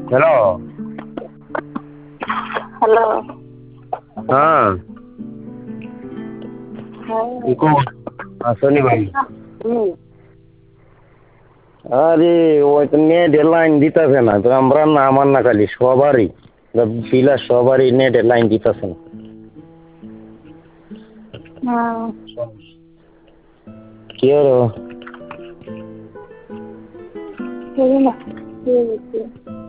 Hello. Hello. হ্যাঁ। হ্যাঁ। আসনি ভাই। হুম। আরে ওই তো নেটের লাইন দিতেছে না, তো আমরা না, আমার না খালি সবারই বিলাস সবারই নেটের লাইন দিতেছে না। হ্যাঁ। কি হলো? সেই না, ঠিক আছে।